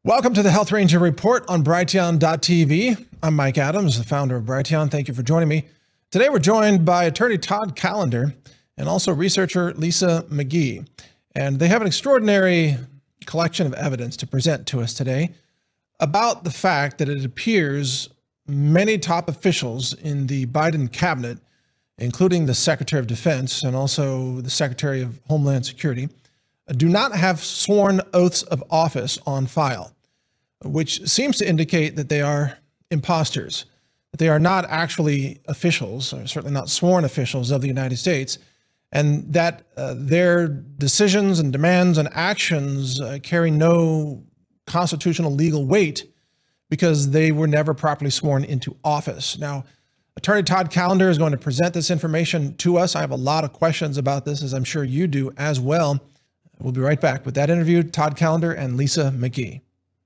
Welcome to the Health Ranger Report on Brighteon.tv. I'm Mike Adams, the founder of Brighteon. Thank you for joining me. Today we're joined by attorney Todd Callender and also researcher Lisa McGee. And they have an extraordinary collection of evidence to present to us today about the fact that it appears many top officials in the Biden cabinet, including the Secretary of Defense and also the Secretary of Homeland Security, do not have sworn oaths of office on file, which seems to indicate that they are imposters, that they are not actually officials, or certainly not sworn officials of the United States, and that their decisions and demands and actions carry no constitutional legal weight because they were never properly sworn into office. Now, Attorney Todd Callender is going to present this information to us. I have a lot of questions about this, as I'm sure you do as well. We'll be right back with that interview, Todd Callender and Lisa McGee.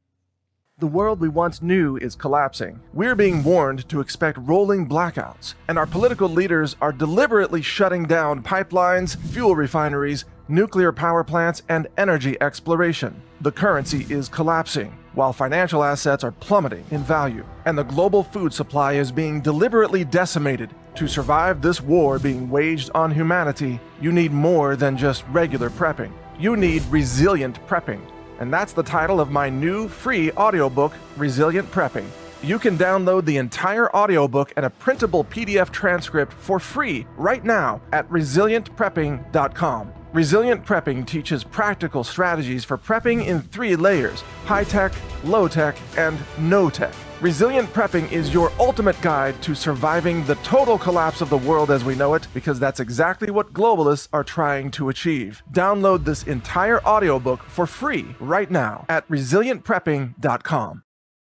The world we once knew is collapsing. We're being warned to expect rolling blackouts, and our political leaders are deliberately shutting down pipelines, fuel refineries, nuclear power plants, and energy exploration. The currency is collapsing, while financial assets are plummeting in value, and the global food supply is being deliberately decimated. To survive this war being waged on humanity, you need more than just regular prepping. You need resilient prepping. And that's the title of my new free audiobook, Resilient Prepping. You can download the entire audiobook and a printable PDF transcript for free right now at resilientprepping.com. Resilient Prepping teaches practical strategies for prepping in 3 layers: high-tech, low-tech, and no-tech. Resilient Prepping is your ultimate guide to surviving the total collapse of the world as we know it, because that's exactly what globalists are trying to achieve. Download this entire audiobook for free right now at resilientprepping.com.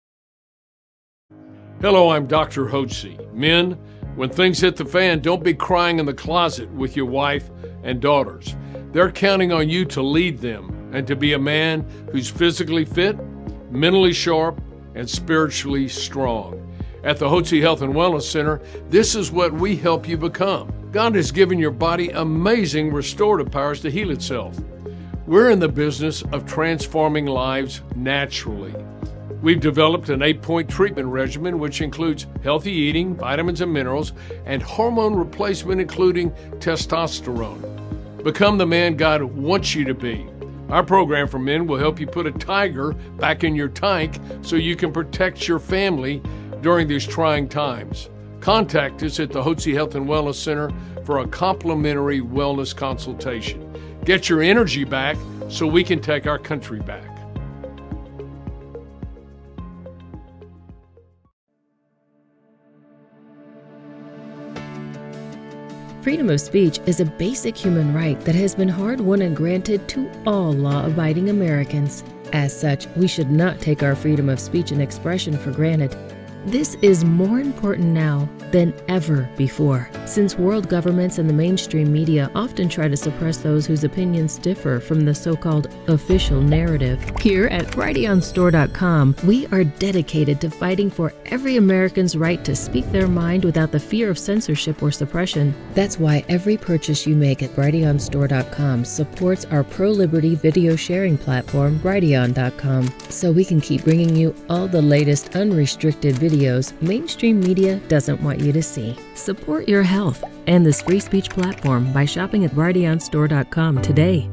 Hello, I'm Dr. Hotze. Men, when things hit the fan, don't be crying in the closet with your wife and daughters. They're counting on you to lead them and to be a man who's physically fit, mentally sharp, and spiritually strong. At the Hotze Health and Wellness Center, this is what we help you become. God has given your body amazing restorative powers to heal itself. We're in the business of transforming lives naturally. We've developed an 8-point treatment regimen which includes healthy eating, vitamins and minerals, and hormone replacement including testosterone. Become the man God wants you to be. Our program for men will help you put a tiger back in your tank so you can protect your family during these trying times. Contact us at the Hotze Health and Wellness Center for a complimentary wellness consultation. Get your energy back so we can take our country back. Freedom of speech is a basic human right that has been hard-won and granted to all law-abiding Americans. As such, we should not take our freedom of speech and expression for granted. This is more important now than ever before, since world governments and the mainstream media often try to suppress those whose opinions differ from the so-called official narrative. Here at BrighteonStore.com, we are dedicated to fighting for every American's right to speak their mind without the fear of censorship or suppression. That's why every purchase you make at BrighteonStore.com supports our pro-liberty video sharing platform, Brighteon.com, so we can keep bringing you all the latest unrestricted videos mainstream media doesn't want you to see. Support your health and this free speech platform by shopping at BrighteonStore.com today.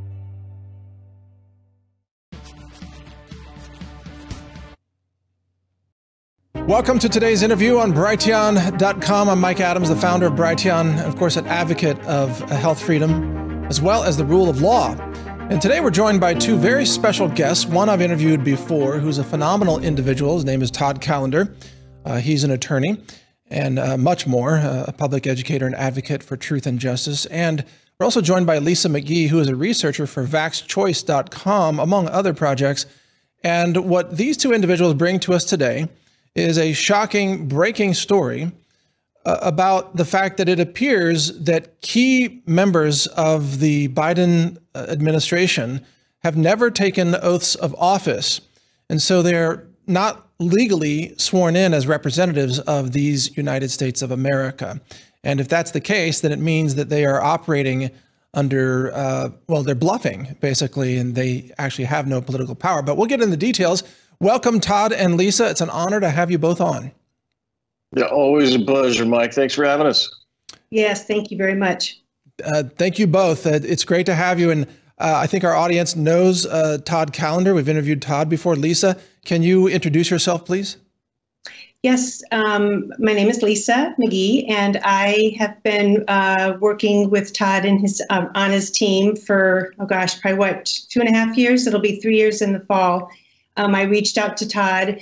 Welcome to today's interview on Brighteon.com. I'm Mike Adams, the founder of Brighteon, and of course an advocate of health freedom, as well as the rule of law. And today we're joined by 2 very special guests. One I've interviewed before, who's a phenomenal individual. His name is Todd Callender. He's an attorney and much more, a public educator and advocate for truth and justice. And we're also joined by Lisa McGee, who is a researcher for VaxChoice.com, among other projects. And what these 2 individuals bring to us today is a shocking, breaking story about the fact that it appears that key members of the Biden administration have never taken oaths of office. And so they're not legally sworn in as representatives of these United States of America. And if that's the case, then it means that they are operating under, well, they're bluffing basically, and they actually have no political power. But we'll get into the details. Welcome, Todd and Lisa. It's an honor to have you both on. Yeah, always a pleasure, Mike. Thanks for having us. Yes, thank you very much. Thank you both. It's great to have you. And I think our audience knows Todd Callender. We've interviewed Todd before. Lisa, can you introduce yourself, please? Yes, my name is Lisa McGee, and I have been working with Todd and his on his team for, probably 2.5 years? It'll be 3 years in the fall. I reached out to Todd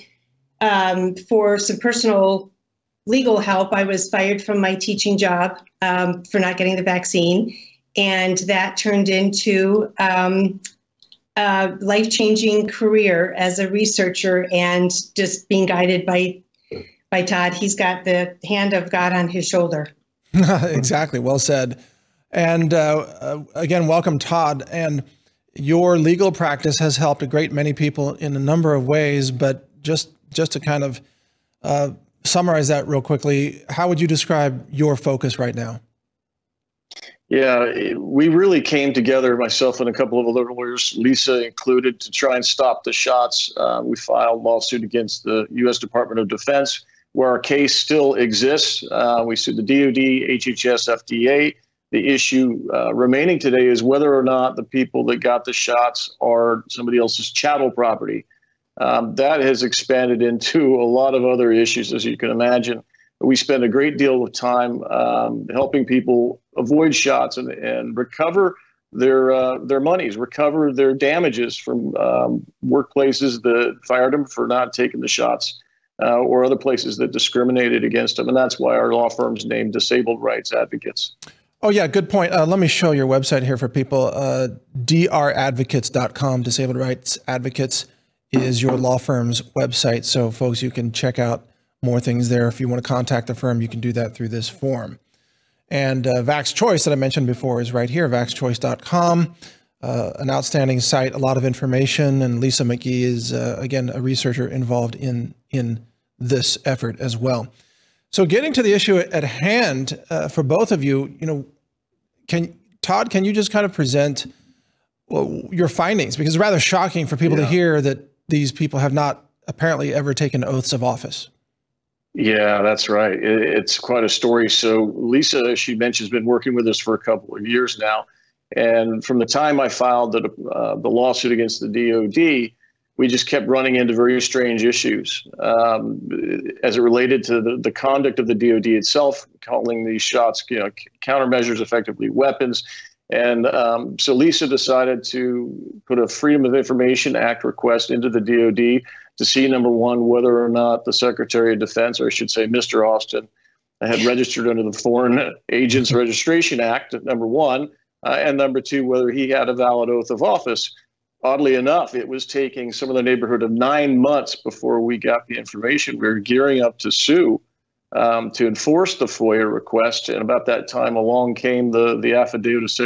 for some personal legal help. I was fired from my teaching job for not getting the vaccine, and that turned into a life-changing career as a researcher and just being guided by Todd. He's got the hand of God on his shoulder. Exactly. Well said. And again, welcome, Todd. And your legal practice has helped a great many people in a number of ways, but just to kind of summarize that real quickly, how would you describe your focus right now? Yeah, we really came together, myself and a couple of other lawyers, Lisa included, to try and stop the shots. We filed a lawsuit against the U.S. Department of Defense, where our case still exists. We sued the DoD, HHS, FDA. The issue remaining today is whether or not the people that got the shots are somebody else's chattel property. That has expanded into a lot of other issues, as you can imagine. We spend a great deal of time helping people avoid shots and recover their monies, recover their damages from workplaces that fired them for not taking the shots, or other places that discriminated against them. And that's why our law firm's named Disabled Rights Advocates. Oh, yeah, good point. Let me show your website here for people. dradvocates.com, Disabled Rights Advocates is your law firm's website. So folks, you can check out more things there. If you want to contact the firm, you can do that through this form. And Vax Choice that I mentioned before is right here, vaxchoice.com, an outstanding site, a lot of information. And Lisa McGee is, again, a researcher involved in this effort as well. So getting to the issue at hand for both of you, Todd, can you just kind of present your findings? Because it's rather shocking for people to hear that these people have not apparently ever taken oaths of office. Yeah, that's right. It's quite a story. So Lisa, as she mentioned, has been working with us for a couple of years now. And from the time I filed the lawsuit against the DoD, we just kept running into very strange issues as it related to the conduct of the DoD itself, calling these shots, countermeasures, effectively weapons. And so Lisa decided to put a Freedom of Information Act request into the DoD to see, number one, whether or not the Secretary of Defense, or I should say Mr. Austin, had registered under the Foreign Agents Registration Act, number one, and number two, whether he had a valid oath of office. Oddly enough, it was taking some of the neighborhood of 9 months before we got the information. We were gearing up to sue to enforce the FOIA request. And about that time along came the affidavit of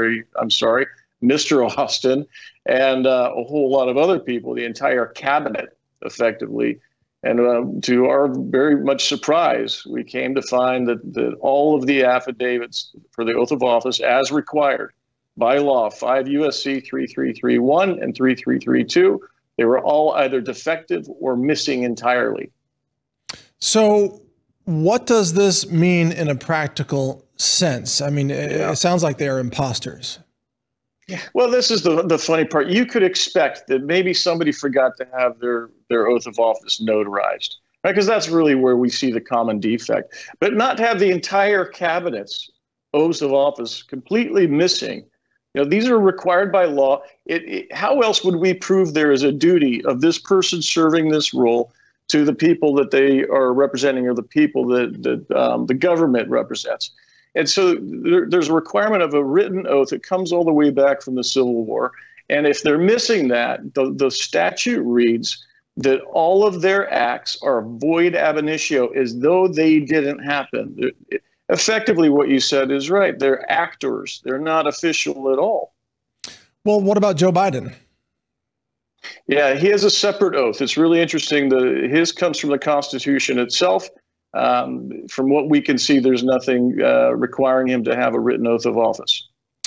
Mr. Austin, and a whole lot of other people, the entire cabinet, effectively. And to our very much surprise, we came to find that all of the affidavits for the oath of office, as required by law, 5 U.S.C. 3331 and 3332, they were all either defective or missing entirely. So what does this mean in a practical sense? I mean, it sounds like they are imposters. Yeah. Well, this is the funny part. You could expect that maybe somebody forgot to have their oath of office notarized, right? Because that's really where we see the common defect. But not to have the entire cabinet's oaths of office completely missing. These are required by law. How else would we prove there is a duty of this person serving this role to the people that they are representing, or the people that the government represents? And so there's a requirement of a written oath that comes all the way back from the Civil War. And if they're missing that, the statute reads that all of their acts are void ab initio, as though they didn't happen. Effectively, what you said is right. They're actors. They're not official at all. Well, what about Joe Biden? Yeah, he has a separate oath. It's really interesting. His comes from the Constitution itself. From what we can see, there's nothing requiring him to have a written oath of office.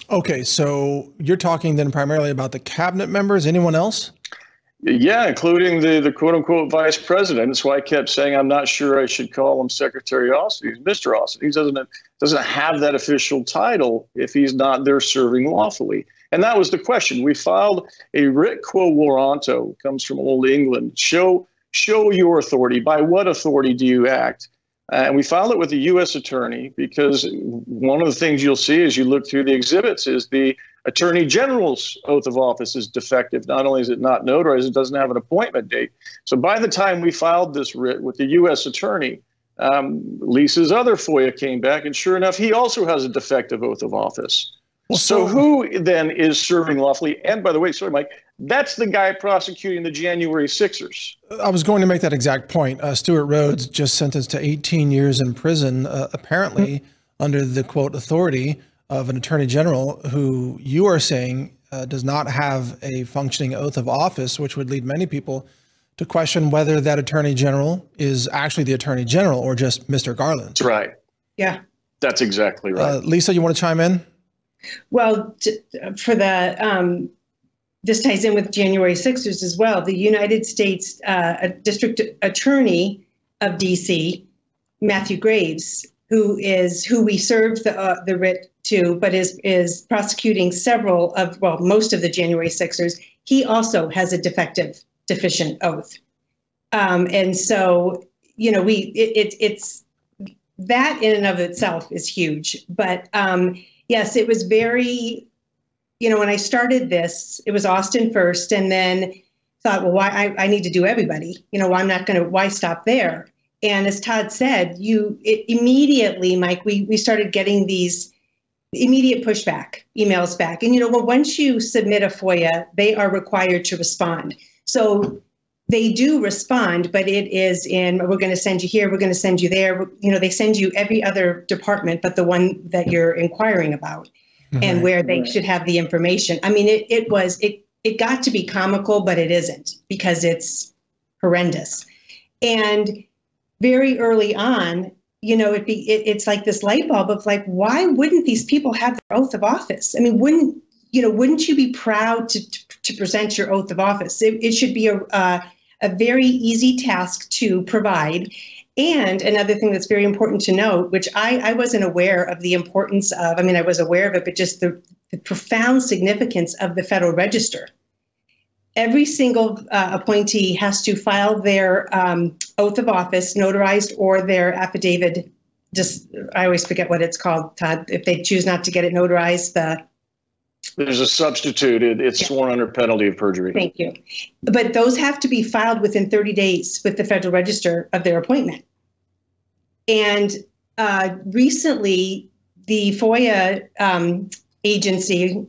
Okay, so you're talking then primarily about the cabinet members. Anyone else? Yeah, including the quote unquote vice president. That's why I kept saying I'm not sure I should call him Secretary Austin. He's Mr. Austin. He doesn't have that official title if he's not there serving lawfully. And that was the question. We filed a writ quo warranto, comes from Old England. Show your authority. By what authority do you act? And we filed it with the U.S. attorney because one of the things you'll see as you look through the exhibits is the Attorney General's oath of office is defective. Not only is it not notarized, it doesn't have an appointment date. So by the time we filed this writ with the U.S. attorney, Lisa's other FOIA came back, and sure enough, he also has a defective oath of office. Well, so who then is serving lawfully? And by the way, sorry, Mike, that's the guy prosecuting the January Sixers. I was going to make that exact point. Stuart Rhodes just sentenced to 18 years in prison, apparently under the quote authority of an attorney general who you are saying does not have a functioning oath of office, which would lead many people to question whether that attorney general is actually the attorney general or just Mr. Garland. That's right. Yeah. That's exactly right. Lisa, you want to chime in? Well, for the this ties in with January 6ers as well. The United States District Attorney of D.C., Matthew Graves, who we served the writ to, but is prosecuting most of the January 6ers. He also has a deficient oath, and so it's that in and of itself is huge. But yes, it was very. When I started this, it was Austin first, and then thought, well, why I need to do everybody. Why stop there? And as Todd said, immediately, Mike, we started getting these immediate pushback emails back. And, once you submit a FOIA, they are required to respond. So they do respond, but it is we're going to send you here, we're going to send you there. They send you every other department, but the one that you're inquiring about. And where they should have the information. I mean, it got to be comical, but it isn't, because it's horrendous. And very early on, it's like this light bulb of like, why wouldn't these people have their oath of office? I mean, wouldn't you be proud to present your oath of office? It should be a very easy task to provide. And another thing that's very important to note, which I wasn't aware of the importance of, I was aware of it, but just the profound significance of the Federal Register. Every single appointee has to file their oath of office, notarized, or their affidavit. I always forget what it's called, Todd. If they choose not to get it notarized, there's a substitute. It's sworn under penalty of perjury. Thank you. But those have to be filed within 30 days with the Federal Register of their appointment. And recently, the FOIA agency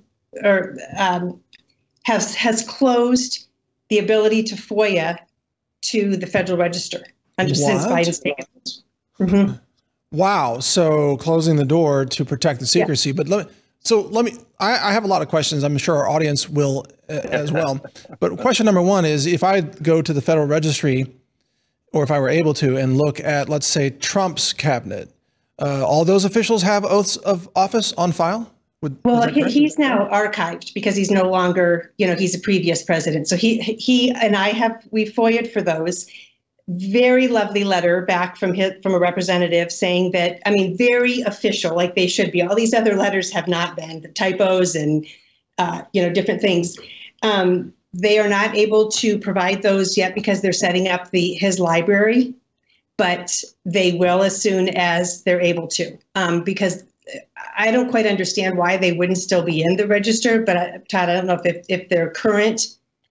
has closed the ability to FOIA to the Federal Register since Biden's taken it. Mm-hmm. Wow. So closing the door to protect the secrecy. Yeah. But I have a lot of questions. I'm sure our audience will as well. But question number one is, if I go to the Federal Registry, or if I were able to, and look at, let's say, Trump's cabinet, all those officials have oaths of office on file? He's now archived because he's no longer, he's a previous president. So he and we FOIA'd for those. Very lovely letter back from a representative saying that, very official, like they should be. All these other letters have not been, the typos and, different things. They are not able to provide those yet because they're setting up his library, but they will as soon as they're able to, because I don't quite understand why they wouldn't still be in the register, but Todd, I don't know if they're current.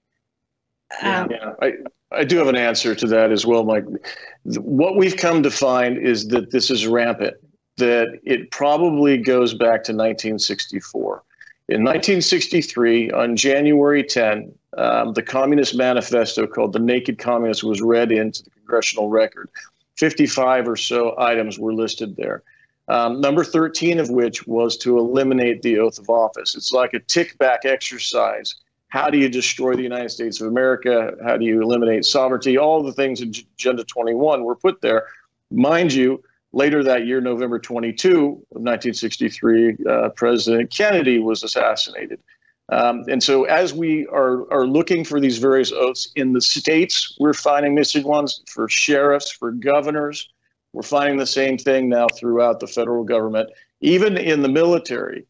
I do have an answer to that as well, Mike. What we've come to find is that this is rampant, that it probably goes back to 1964. In 1963, on January 10, the Communist Manifesto called The Naked Communist was read into the congressional record. 55 or so items were listed there. Number 13 of which was to eliminate the oath of office. It's like a tick-back exercise. How do you destroy the United States of America? How do you eliminate sovereignty? All the things in Agenda 21 were put there. Mind you, Later that year, November 22 of 1963, President Kennedy was assassinated. And so as we are looking for these various oaths in the states, we're finding missing ones for sheriffs, for governors. We're finding the same thing now throughout the federal government, even in the military.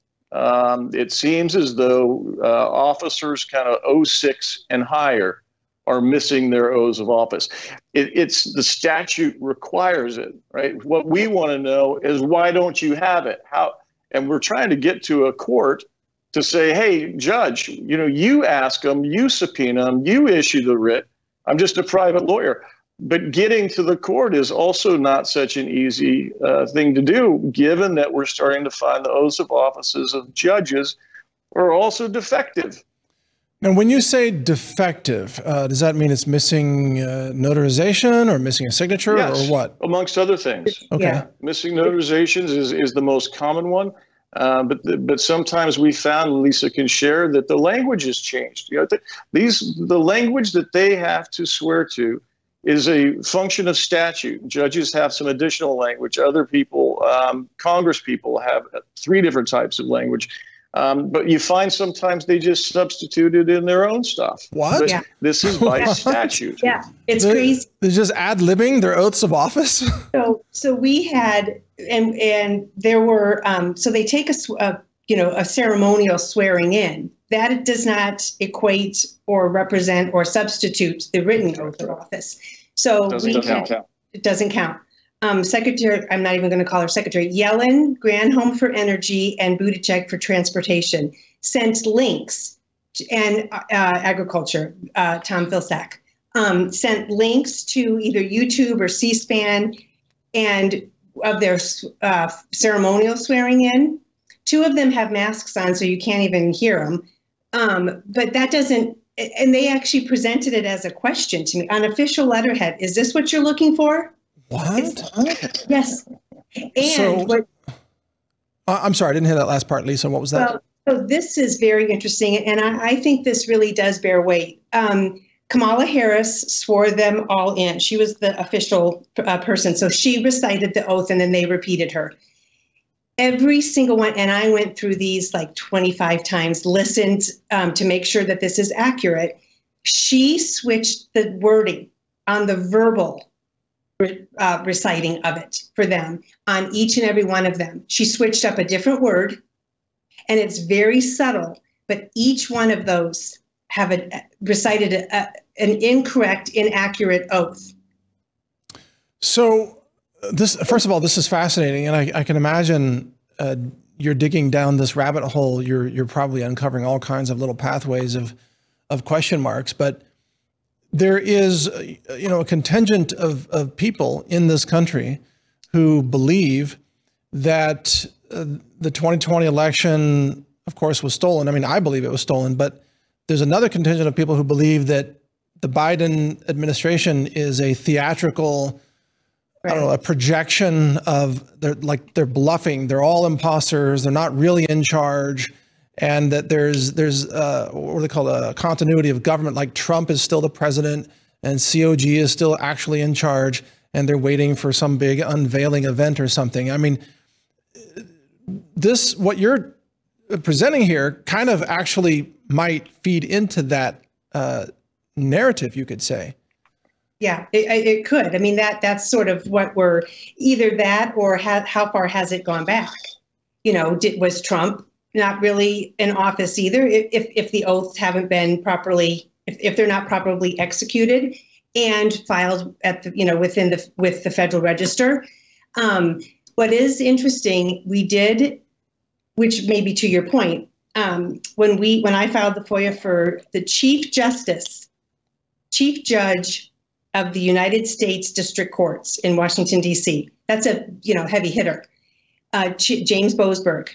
It seems as though officers kind of 06 and higher are missing their oaths of office. It's the statute requires it, right? What we want to know is, why don't you have it? How? And we're trying to get to a court to say, hey, judge, you ask them, you subpoena them, you issue the writ. I'm just a private lawyer. But getting to the court is also not such an easy thing to do, given that we're starting to find the oaths of offices of judges are also defective. Now, when you say defective, does that mean it's missing notarization or missing a signature, yes, or what? Amongst other things. Okay. Yeah. Missing notarizations is the most common one. But sometimes we found, Lisa can share, that the language has changed. The language that they have to swear to is a function of statute. Judges have some additional language. Other people, Congress people, have 3 different types of language. But you find sometimes they just substitute it in their own stuff. What? But Yeah. this is by statute. Yeah, it's crazy. They're just ad-libbing their oaths of office? So we had, and there were, so they take a ceremonial swearing in. That does not equate or represent or substitute the written oath of office. So it doesn't count. Secretary, I'm not even going to call her Secretary, Yellen, Granholm for Energy, and Buttigieg for Transportation sent links, and Agriculture, Tom Vilsack, sent links to either YouTube or C-SPAN and of their ceremonial swearing in. 2 of them have masks on, so you can't even hear them. But that doesn't, and they actually presented it as a question to me on official letterhead. Is this what you're looking for? What? Yes. And I'm sorry, I didn't hear that last part, Lisa. What was that? So this is very interesting, and I think this really does bear weight. Kamala Harris swore them all in. She was the official person, so she recited the oath, and then they repeated her. Every single one, and I went through these like 25 times, listened to make sure that this is accurate. She switched the wording on the verbal reciting of it for them on each and every one of them. She switched up a different word, and it's very subtle, but each one of those have recited an incorrect, inaccurate oath. So this, first of all, this is fascinating, and I can imagine you're digging down this rabbit hole. You're probably uncovering all kinds of little pathways of question marks, but there is, a contingent of people in this country who believe that the 2020 election, of course, was stolen. I mean, I believe it was stolen, but there's another contingent of people who believe that the Biden administration is a theatrical, I don't know, a projection of, they're bluffing. They're all imposters. They're not really in charge. And that there's what do they call a continuity of government, like Trump is still the president and COG is still actually in charge, and they're waiting for some big unveiling event or something. I mean, what you're presenting here kind of actually might feed into that narrative, you could say. Yeah, it could. I mean, that's sort of what we're, either that or how far has it gone back? Was Trump not really in office either, if the oaths haven't been properly, if they're not properly executed and filed at the, with the Federal Register. What is interesting, we did, which may be to your point, when I filed the FOIA for the Chief Judge of the United States District Courts in Washington, D.C. That's a heavy hitter, James Boasberg.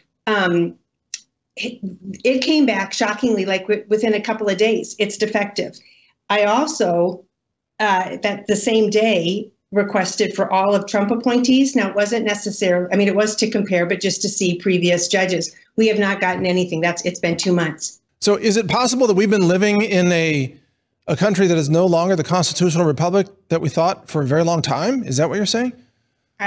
It came back shockingly, like within a couple of days. It's defective. I also, that the same day, requested for all of Trump appointees. Now, it wasn't necessarily, it was to compare, but just to see previous judges. We have not gotten anything. It's been 2 months. So is it possible that we've been living in a country that is no longer the constitutional republic that we thought for a very long time? Is that what you're saying?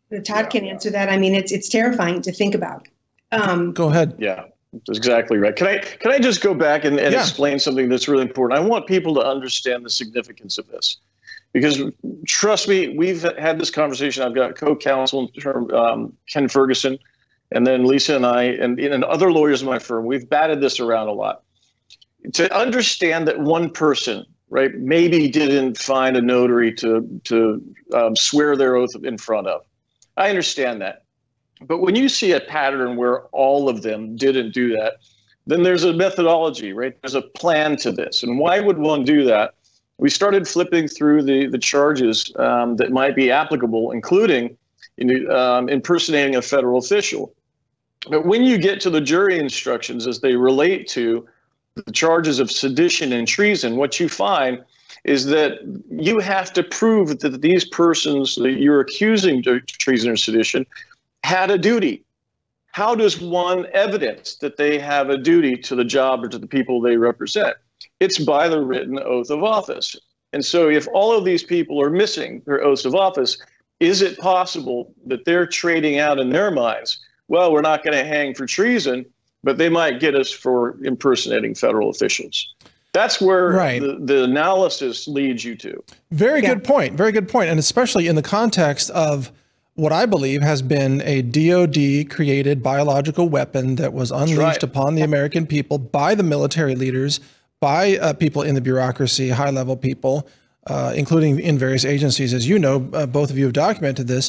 Todd can answer that. I mean, it's terrifying to think about. Go ahead. Yeah, that's exactly right. Can I just go back and explain something that's really important? I want people to understand the significance of this, because trust me, we've had this conversation. I've got co-counsel Ken Ferguson, and then Lisa and I, and other lawyers in my firm. We've batted this around a lot. To understand that one person, right, maybe didn't find a notary to swear their oath in front of. I understand that. But when you see a pattern where all of them didn't do that, then there's a methodology, right? There's a plan to this. And why would one do that? We started flipping through the charges that might be applicable, including impersonating a federal official. But when you get to the jury instructions as they relate to the charges of sedition and treason, what you find is that you have to prove that these persons that you're accusing of treason or sedition had a duty. How does one evidence that they have a duty to the job or to the people they represent? It's by the written oath of office. And so if all of these people are missing their oaths of office, is it possible that they're trading out in their minds, well, we're not going to hang for treason, but they might get us for impersonating federal officials? That's where the analysis leads you to. Very good point. Very good point. And especially in the context of what I believe has been a DOD created biological weapon that was unleashed upon the American people by the military leaders, by people in the bureaucracy, high level people, including in various agencies. As you know, both of you have documented this.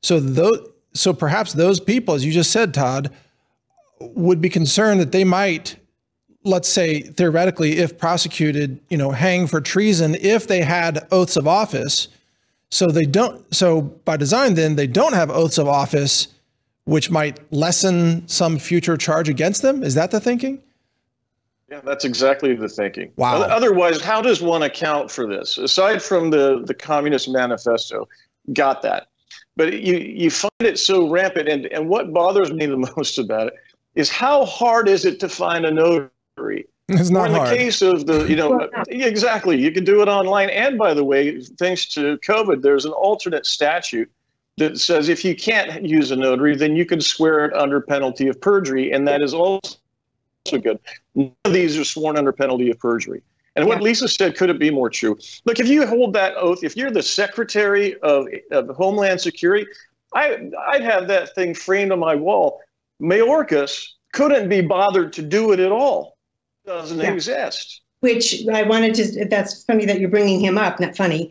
So perhaps those people, as you just said, Todd, would be concerned that they might, let's say theoretically, if prosecuted, hang for treason if they had oaths of office. So they don't. So by design, then they don't have oaths of office, which might lessen some future charge against them. Is that the thinking? Yeah, that's exactly the thinking. Wow. Otherwise, how does one account for this? Aside from the Communist Manifesto, got that. But you find it so rampant. And what bothers me the most about it is how hard is it to find a notary? It's not hard. In the case of exactly, you can do it online. And by the way, thanks to COVID, there's an alternate statute that says if you can't use a notary, then you can swear it under penalty of perjury. And that is also good. None of these are sworn under penalty of perjury. And what Lisa said, could it be more true? Look, if you hold that oath, if you're the Secretary of Homeland Security, I'd have that thing framed on my wall. Mayorkas couldn't be bothered to do it at all. Doesn't exist. Which I wanted to, that's funny that you're bringing him up, not funny.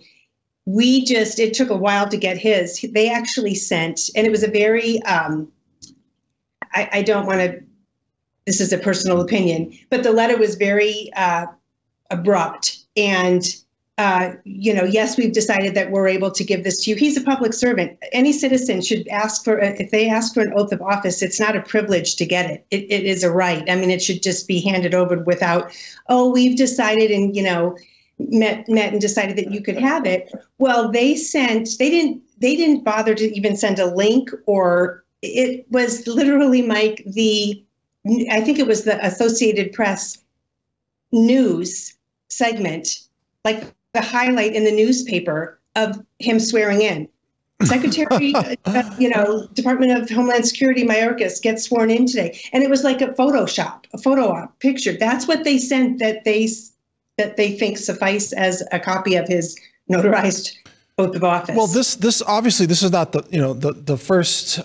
It took a while to get his. They actually sent, and it was a very, I don't want to, this is a personal opinion, but the letter was very abrupt. And, yes, we've decided that we're able to give this to you. He's a public servant. Any citizen should if they ask for an oath of office, it's not a privilege to get it. It is a right. I mean, it should just be handed over without, we've decided and, met and decided that you could have it. Well, they didn't bother to even send a link, or it was literally, Mike, I think it was the Associated Press news segment, like the highlight in the newspaper of him swearing in. Secretary, Department of Homeland Security, Mayorkas, gets sworn in today. And it was like a photo op picture. That's what they sent that they think suffice as a copy of his notarized oath of office. Well, this obviously, this is not the first,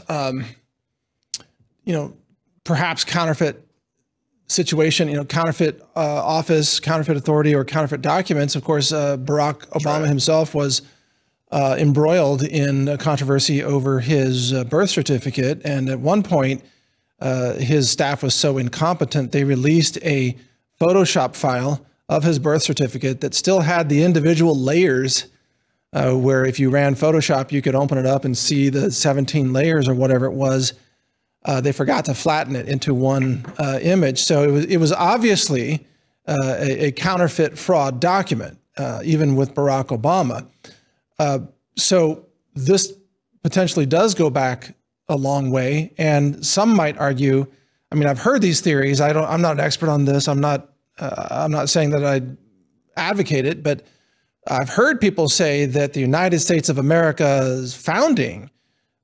perhaps counterfeit situation, counterfeit office, counterfeit authority, or counterfeit documents. Of course, Barack Obama himself was embroiled in a controversy over his birth certificate. And at one point, his staff was so incompetent, they released a Photoshop file of his birth certificate that still had the individual layers where if you ran Photoshop, you could open it up and see the 17 layers or whatever it was. They forgot to flatten it into one image. So it was obviously a counterfeit fraud document, even with Barack Obama. So this potentially does go back a long way. And some might argue, I mean, I've heard these theories. I'm not an expert on this. I'm not saying that I advocate it, but I've heard people say that the United States of America's founding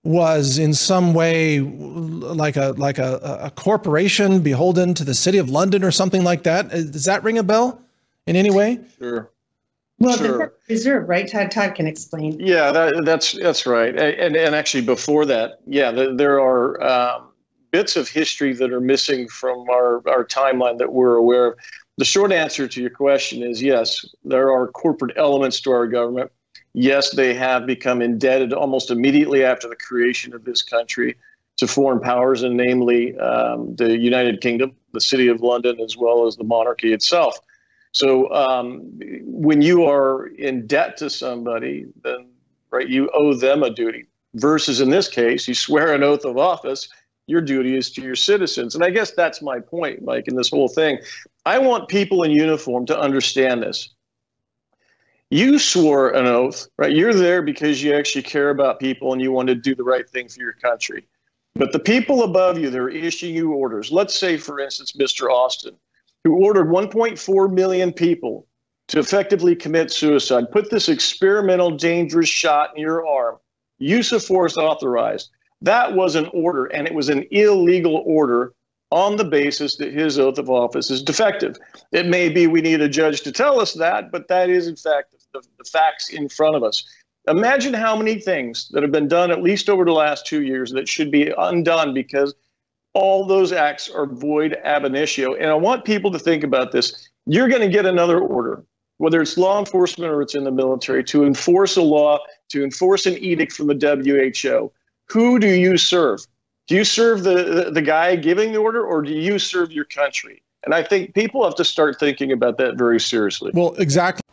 was in some way like a corporation beholden to the City of London or something like that. Does that ring a bell in any way? Sure. Well, Sure. the reserve, right? Todd can explain. Yeah, that's right. And actually before that, yeah, there are bits of history that are missing from our timeline that we're aware of. The short answer to your question is yes, there are corporate elements to our government. Yes, they have become indebted almost immediately after the creation of this country to foreign powers, and namely the United Kingdom, the City of London, as well as the monarchy itself. So when you are in debt to somebody, then right, you owe them a duty. Versus in this case, you swear an oath of office, your duty is to your citizens. And I guess that's my point, Mike, in this whole thing. I want people in uniform to understand this. You swore an oath, right? You're there because you actually care about people and you want to do the right thing for your country. But the people above you, they're issuing you orders. Let's say, for instance, Mr. Austin, who ordered 1.4 million people to effectively commit suicide, put this experimental dangerous shot in your arm, use of force authorized. That was an order, and it was an illegal order on the basis that his oath of office is defective. It may be we need a judge to tell us that, but that is, in fact, the facts in front of us. Imagine how many things that have been done, at least over the last 2 years, that should be undone because all those acts are void ab initio. And I want people to think about this. You're going to get another order, whether it's law enforcement or it's in the military, to enforce a law, to enforce an edict from the WHO. Who do you serve? Do you serve the guy giving the order, or do you serve your country? And I think people have to start thinking about that very seriously. Well, exactly.